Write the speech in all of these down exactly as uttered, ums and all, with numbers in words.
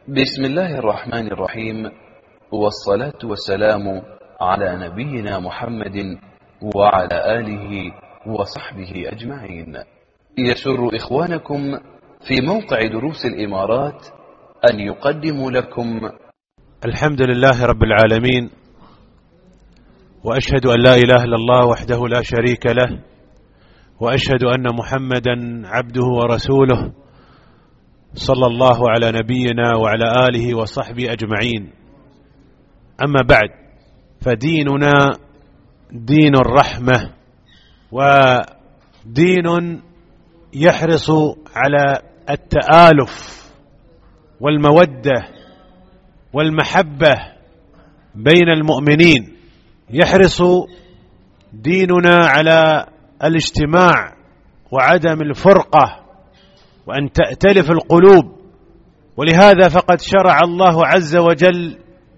بسم الله الرحمن الرحيم، والصلاة والسلام على نبينا محمد وعلى آله وصحبه أجمعين. يسر إخوانكم في موقع دروس الإمارات أن يقدموا لكم الحمد لله رب العالمين، وأشهد أن لا إله إلا الله وحده لا شريك له، وأشهد أن محمدا عبده ورسوله صلى الله على نبينا وعلى آله وصحبه أجمعين. أما بعد، فديننا دين الرحمة، ودين يحرص على التآلف والمودة والمحبة بين المؤمنين. يحرص ديننا على الاجتماع وعدم الفرقة وأن تأتلف القلوب، ولهذا فقد شرع الله عز وجل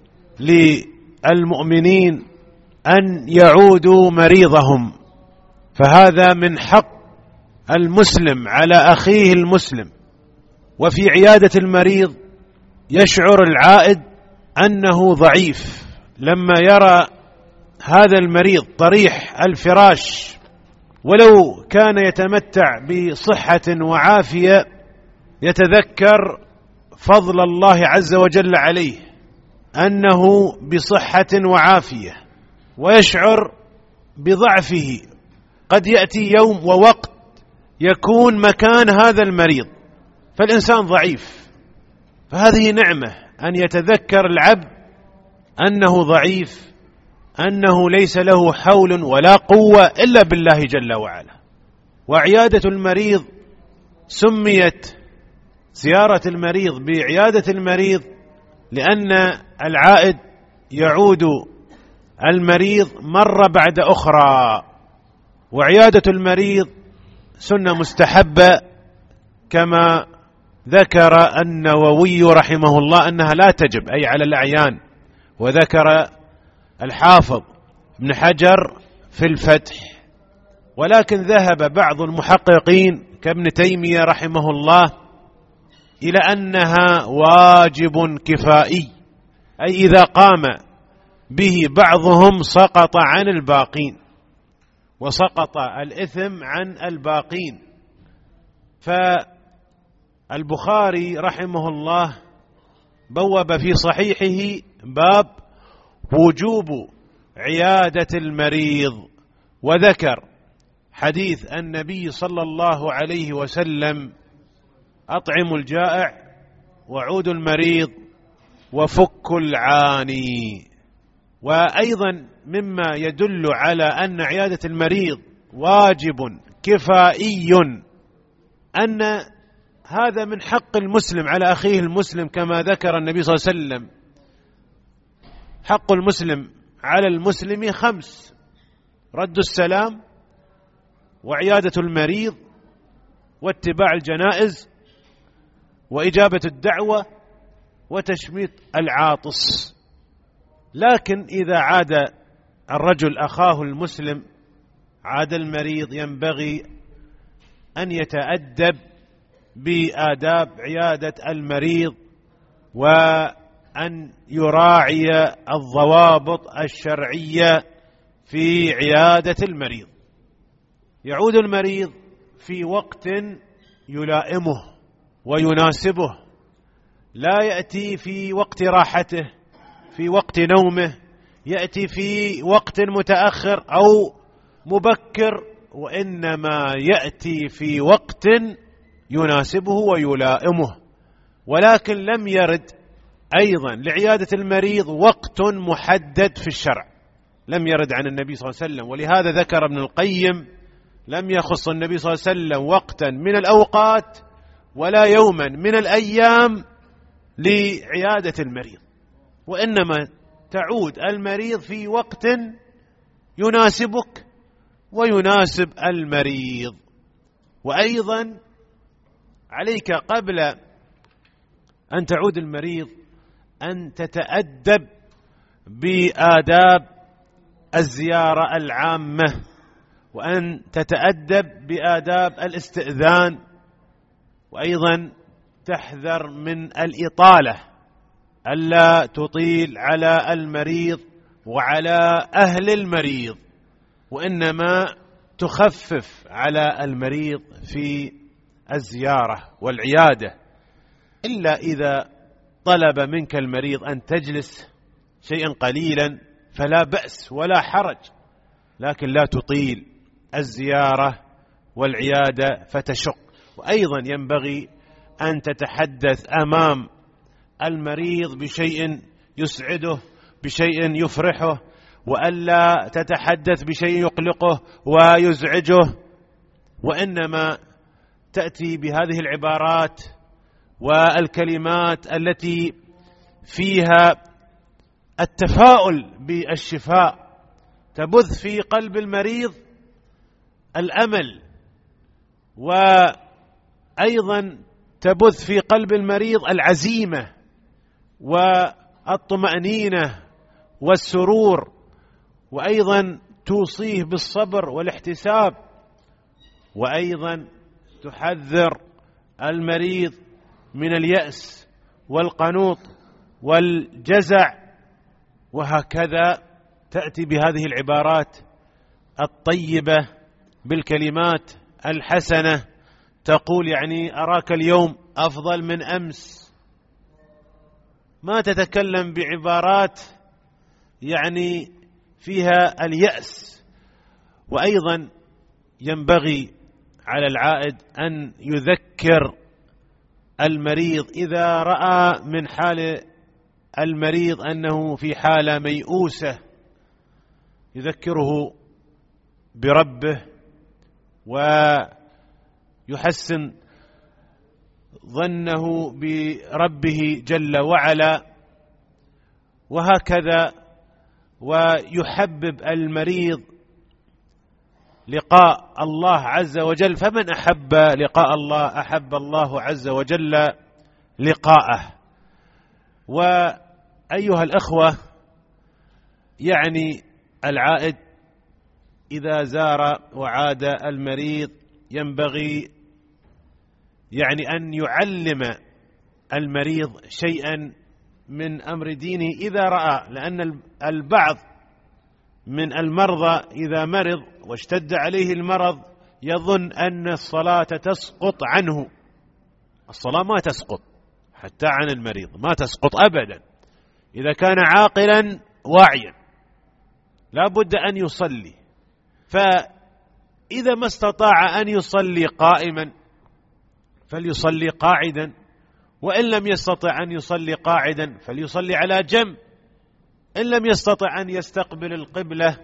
للمؤمنين أن يعودوا مريضهم، فهذا من حق المسلم على أخيه المسلم. وفي عيادة المريض يشعر العائد أنه ضعيف لما يرى هذا المريض طريح الفراش، ولو كان يتمتع بصحة وعافية يتذكر فضل الله عز وجل عليه أنه بصحة وعافية، ويشعر بضعفه. قد يأتي يوم ووقت يكون مكان هذا المريض فالإنسان ضعيف، فهذه نعمة أن يتذكر العبد أنه ضعيف، أنه ليس له حول ولا قوة إلا بالله جل وعلا. وعيادة المريض سميت زيارة المريض بعيادة المريض لأن العائد يعود المريض مرة بعد أخرى. وعيادة المريض سنة مستحبة كما ذكر النووي رحمه الله أنها لا تجب، أي على الأعيان. وذكر الحافظ ابن حجر في الفتح، ولكن ذهب بعض المحققين كابن تيمية رحمه الله إلى أنها واجب كفائي، أي إذا قام به بعضهم سقط عن الباقين، وسقط الإثم عن الباقين. فالبخاري رحمه الله بوب في صحيحه باب وجوب عيادة المريض، وذكر حديث النبي صلى الله عليه وسلم: أطعموا الجائع وعودوا المريض وفكوا العاني. وأيضا مما يدل على أن عيادة المريض واجب كفائي أن هذا من حق المسلم على أخيه المسلم، كما ذكر النبي صلى الله عليه وسلم: حق المسلم على المسلم خمس: رد السلام، وعيادة المريض، واتباع الجنائز، وإجابة الدعوة، وتشميت العاطس. لكن إذا عاد الرجل أخاه المسلم، عاد المريض، ينبغي أن يتأدب بآداب عيادة المريض، وأن يراعي الضوابط الشرعية في عيادة المريض. يعود المريض في وقت يلائمه ويناسبه، لا يأتي في وقت راحته، في وقت نومه، يأتي في وقت متأخر أو مبكر، وإنما يأتي في وقت يناسبه ويلائمه. ولكن لم يرد أيضا لعيادة المريض وقت محدد في الشرع، لم يرد عن النبي صلى الله عليه وسلم. ولهذا ذكر ابن القيم: لم يخص النبي صلى الله عليه وسلم وقتا من الأوقات ولا يوما من الأيام لعيادة المريض، وإنما تعود المريض في وقت يناسبك ويناسب المريض. وأيضا عليك قبل أن تعود المريض أن تتأدب بآداب الزيارة العامة، وأن تتأدب بآداب الاستئذان، وأيضا تحذر من الإطالة ألا تطيل على المريض وعلى أهل المريض، وإنما تخفف على المريض في الزيارة والعيادة، إلا إذا طلب منك المريض أن تجلس شيئا قليلا فلا بأس ولا حرج، لكن لا تطيل الزيارة والعيادة فتشق. وأيضا ينبغي أن تتحدث أمام المريض بشيء يسعده، بشيء يفرحه، وألا تتحدث بشيء يقلقه ويزعجه، وإنما تأتي بهذه العبارات والكلمات التي فيها التفاؤل بالشفاء، تبث في قلب المريض الأمل، وأيضا تبث في قلب المريض العزيمة والطمأنينة والسرور، وأيضا توصيه بالصبر والاحتساب، وأيضا تحذر المريض من اليأس والقنوط والجزع، وهكذا تأتي بهذه العبارات الطيبة بالكلمات الحسنة، تقول يعني أراك اليوم أفضل من أمس، ما تتكلم بعبارات يعني فيها اليأس. وأيضا ينبغي على العائد أن يذكر المريض إذا رأى من حال المريض أنه في حالة ميؤوسة، يذكره بربه ويحسن ظنه بربه جل وعلا، وهكذا ويحبب المريض لقاء الله عز وجل، فمن أحب لقاء الله أحب الله عز وجل لقاءه. وأيها الأخوة، يعني العائد إذا زار وعاد المريض ينبغي يعني أن يعلم المريض شيئا من أمر دينه إذا رأى، لأن البعض من المرضى إذا مرض واشتد عليه المرض يظن أن الصلاة تسقط عنه. الصلاة ما تسقط حتى عن المريض، ما تسقط أبدا إذا كان عاقلا واعيا، لا بد أن يصلي. فإذا ما استطاع أن يصلي قائما فليصلي قاعدا، وإن لم يستطع أن يصلي قاعدا فليصلي على جنب، إن لم يستطع أن يستقبل القبلة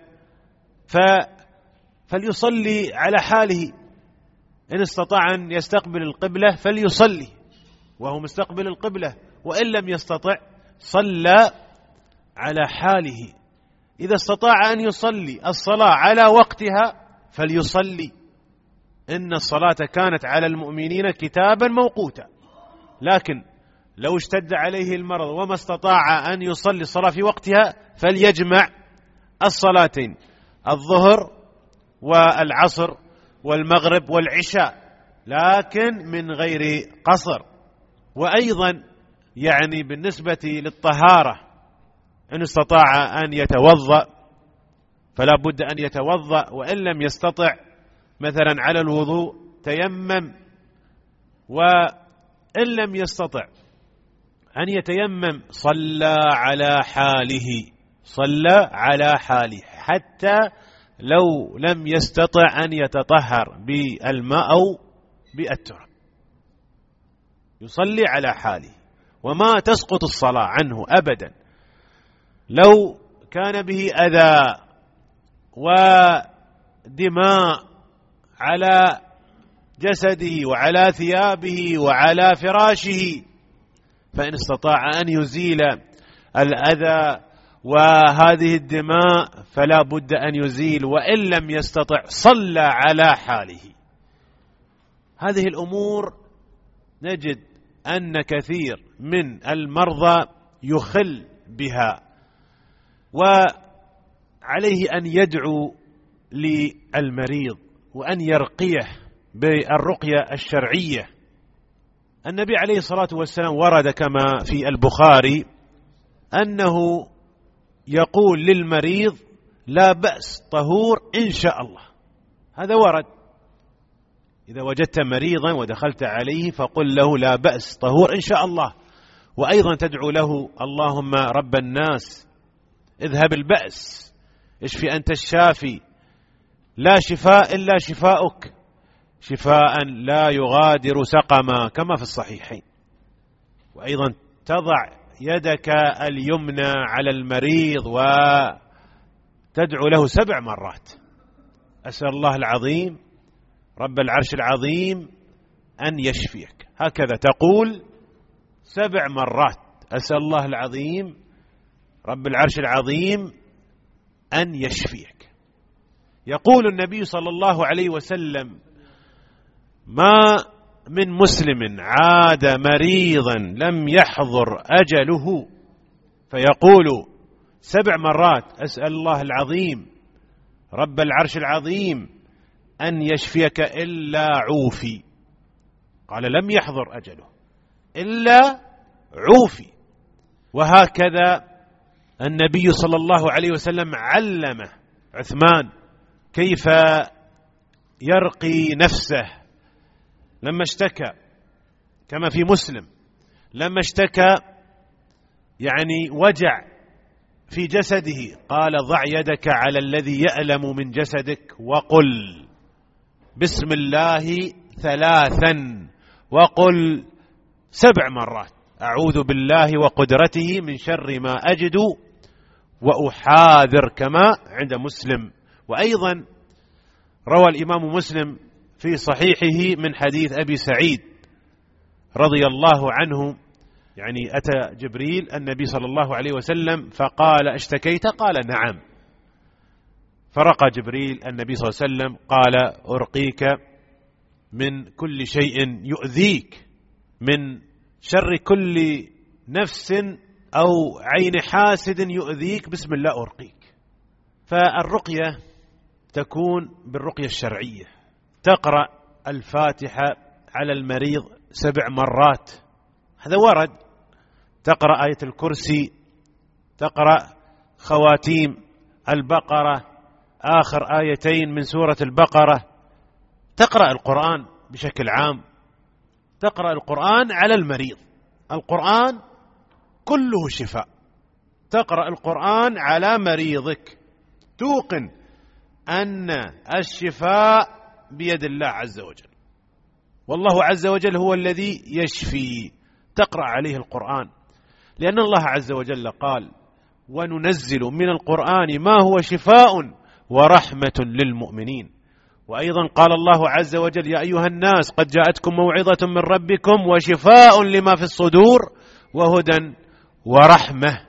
فليصلي على حاله، إن استطاع أن يستقبل القبلة فليصلي وهو مستقبل القبلة، وإن لم يستطع صلى على حاله. إذا استطاع أن يصلي الصلاة على وقتها فليصلي، إن الصلاة كانت على المؤمنين كتابا موقوتا. لكن لو اشتد عليه المرض وما استطاع أن يصلي الصلاة في وقتها فليجمع الصلاتين، الظهر والعصر والمغرب والعشاء، لكن من غير قصر. وأيضا يعني بالنسبة للطهارة، إن استطاع أن يتوضأ فلا بد أن يتوضأ، وإن لم يستطع مثلا على الوضوء تيمم، وإن لم يستطع أن يتيمم صلى على حاله، صلى على حاله حتى لو لم يستطع أن يتطهر بالماء أو بالتراب، يصلي على حاله وما تسقط الصلاة عنه أبدا. لو كان به أذى ودماء على جسده وعلى ثيابه وعلى فراشه، فإن استطاع أن يزيل الأذى وهذه الدماء فلا بد أن يزيل، وإن لم يستطع صلى على حاله. هذه الأمور نجد أن كثير من المرضى يخل بها، وعليه أن يدعو للمريض وأن يرقيه بالرقية الشرعية. النبي عليه الصلاة والسلام ورد كما في البخاري أنه يقول للمريض لا بأس طهور إن شاء الله. هذا ورد، إذا وجدت مريضا ودخلت عليه فقل له لا بأس طهور إن شاء الله. وأيضا تدعو له اللهم رب الناس اذهب البأس اشفي أنت الشافي لا شفاء إلا شفاؤك شفاء لا يغادر سقما كما في الصحيحين. وأيضا تضع يدك اليمنى على المريض وتدعو له سبع مرات أسأل الله العظيم رب العرش العظيم أن يشفيك. هكذا تقول سبع مرات أسأل الله العظيم رب العرش العظيم أن يشفيك. يقول النبي صلى الله عليه وسلم ما من مسلم عاد مريضا لم يحضر أجله فيقول سبع مرات أسأل الله العظيم رب العرش العظيم أن يشفيك إلا عوفي. قال لم يحضر أجله إلا عوفي. وهكذا النبي صلى الله عليه وسلم علم عثمان كيف يرقي نفسه لما اشتكى، كما في مسلم لما اشتكى يعني وجع في جسده قال ضع يدك على الذي يألم من جسدك وقل بسم الله ثلاثا وقل سبع مرات أعوذ بالله وقدرته من شر ما أجد وأحاذر كما عند مسلم. وأيضا روى الإمام مسلم في صحيحه من حديث أبي سعيد رضي الله عنه يعني أتى جبريل النبي صلى الله عليه وسلم فقال اشتكيت؟ قال نعم. فرقى جبريل النبي صلى الله عليه وسلم قال أرقيك من كل شيء يؤذيك من شر كل نفس أو عين حاسد يؤذيك بسم الله أرقيك. فالرقية تكون بالرقية الشرعية، تقرأ الفاتحة على المريض سبع مرات هذا ورد، تقرأ آية الكرسي، تقرأ خواتيم البقرة آخر آيتين من سورة البقرة، تقرأ القرآن بشكل عام، تقرأ القرآن على المريض. القرآن كله شفاء، تقرأ القرآن على مريضك توقن أن الشفاء بيد الله عز وجل، والله عز وجل هو الذي يشفي. تقرأ عليه القرآن لأن الله عز وجل قال وننزل من القرآن ما هو شفاء ورحمة للمؤمنين. وأيضا قال الله عز وجل يا أيها الناس قد جاءتكم موعظة من ربكم وشفاء لما في الصدور وهدى ورحمة.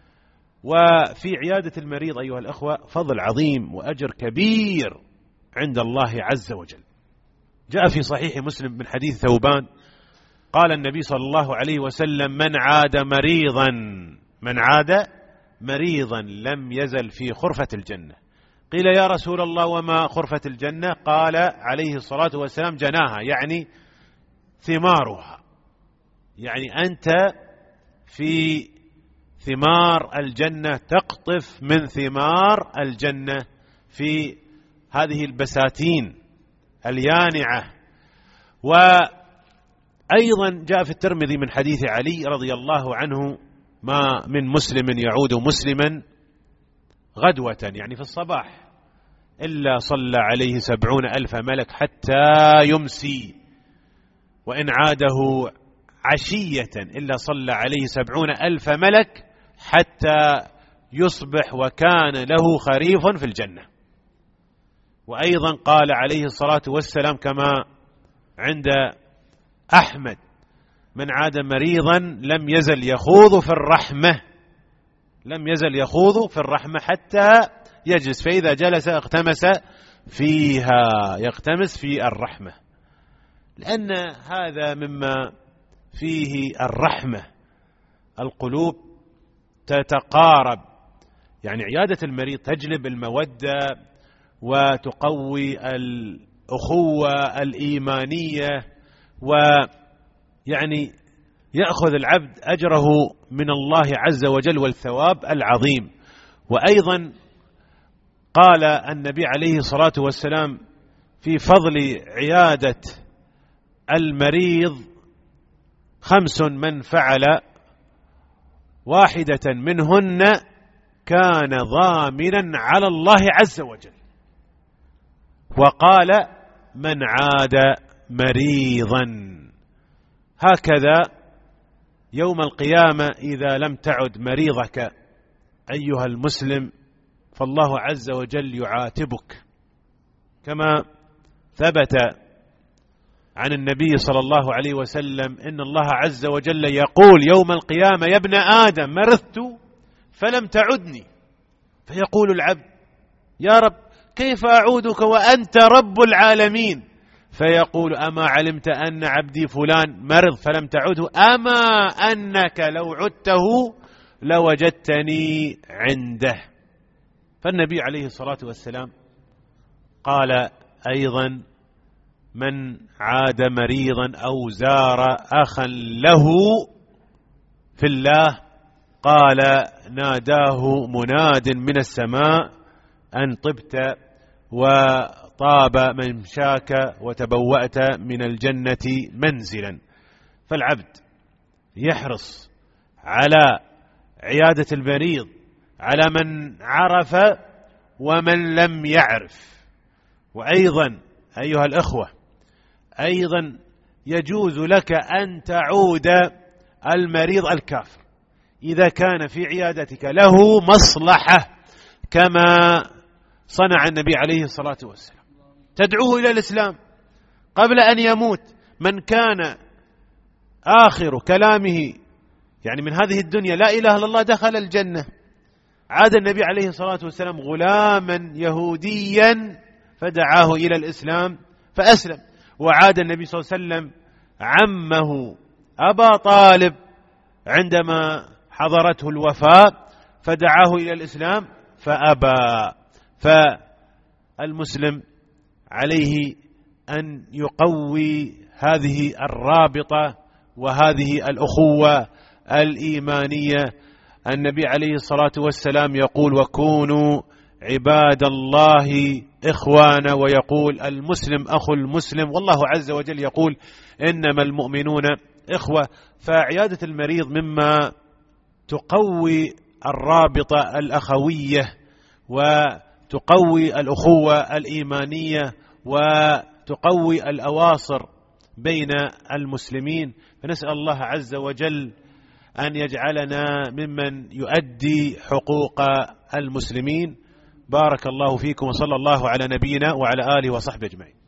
وفي عيادة المريض أيها الأخوة فضل عظيم وأجر كبير عند الله عز وجل. جاء في صحيح مسلم من حديث ثوبان قال النبي صلى الله عليه وسلم من عاد مريضا من عاد مريضا لم يزل في خرفة الجنة. قيل يا رسول الله وما خرفة الجنة؟ قال عليه الصلاة والسلام جناها يعني ثمارها، يعني أنت في ثمار الجنة تقطف من ثمار الجنة في هذه البساتين اليانعة. وأيضا جاء في الترمذي من حديث علي رضي الله عنه ما من مسلم يعود مسلما غدوة يعني في الصباح إلا صلى عليه سبعون ألف ملك حتى يمسي، وإن عاده عشية إلا صلى عليه سبعون ألف ملك حتى يصبح وكان له خريف في الجنة. وأيضا قال عليه الصلاة والسلام كما عند أحمد من عاد مريضا لم يزل يخوض في الرحمة لم يزل يخوض في الرحمة حتى يجلس، فإذا جلس اغتمس فيها يغتمس في الرحمة، لأن هذا مما فيه الرحمة. القلوب تتقارب، يعني عيادة المريض تجلب المودة وتقوي الأخوة الإيمانية، ويعني يأخذ العبد أجره من الله عز وجل والثواب العظيم. وأيضا قال النبي عليه الصلاة والسلام في فضل عيادة المريض: خمس من فعل واحدة منهن كان ضامنا على الله عز وجل. وقال: من عاد مريضا. هكذا يوم القيامة إذا لم تعد مريضك أيها المسلم فالله عز وجل يعاتبك، كما ثبت عن النبي صلى الله عليه وسلم إن الله عز وجل يقول يوم القيامة: يا ابن آدم مرضت فلم تعدني. فيقول العبد: يا رب كيف أعودك وأنت رب العالمين؟ فيقول: أما علمت أن عبدي فلان مرض فلم تعده؟ أما أنك لو عدته لوجدتني عنده. فالنبي عليه الصلاة والسلام قال أيضا: من عاد مريضا أو زار أخا له في الله قال ناداه مناد من السماء أن طبت وطاب ممشاك وتبوأت من الجنة منزلا. فالعبد يحرص على عيادة المريض على من عرف ومن لم يعرف. وأيضا أيها الأخوة أيضا يجوز لك أن تعود المريض الكافر إذا كان في عيادتك له مصلحة، كما صنع النبي عليه الصلاة والسلام، تدعوه إلى الإسلام قبل أن يموت. من كان آخر كلامه يعني من هذه الدنيا لا إله إلا الله دخل الجنة. عاد النبي عليه الصلاة والسلام غلاما يهوديا فدعاه إلى الإسلام فأسلم. وعاد النبي صلى الله عليه وسلم عمه أبا طالب عندما حضرته الوفاة فدعاه إلى الإسلام فأبى. فالمسلم عليه أن يقوي هذه الرابطة وهذه الأخوة الإيمانية. النبي عليه الصلاة والسلام يقول: وكونوا عباد الله إخوانا، ويقول: المسلم أخو المسلم. والله عز وجل يقول: إنما المؤمنون إخوة. فعيادة المريض مما تقوي الرابطة الأخوية وتقوي الأخوة الإيمانية وتقوي الأواصر بين المسلمين. فنسأل الله عز وجل أن يجعلنا ممن يؤدي حقوق المسلمين. بارك الله فيكم وصلى الله على نبينا وعلى آله وصحبه أجمعين.